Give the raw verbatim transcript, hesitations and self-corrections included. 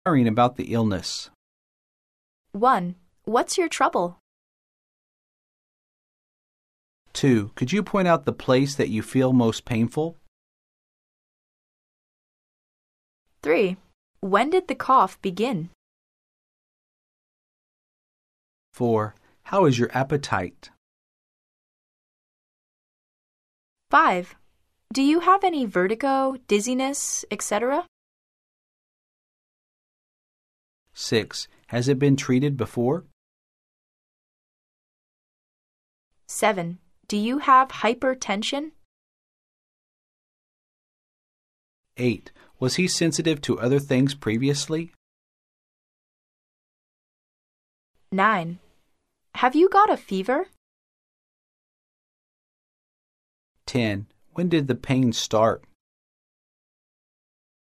Inquiring about the illness. one. What's your trouble? two. Could you point out the place that you feel most painful? three. When did the cough begin? four. How is your appetite? five. Do you have any vertigo, dizziness, et cetera? six. Has it been treated before? seven. Do you have hypertension? eight. Was he sensitive to other things previously? nine. Have you got a fever? ten. When did the pain start?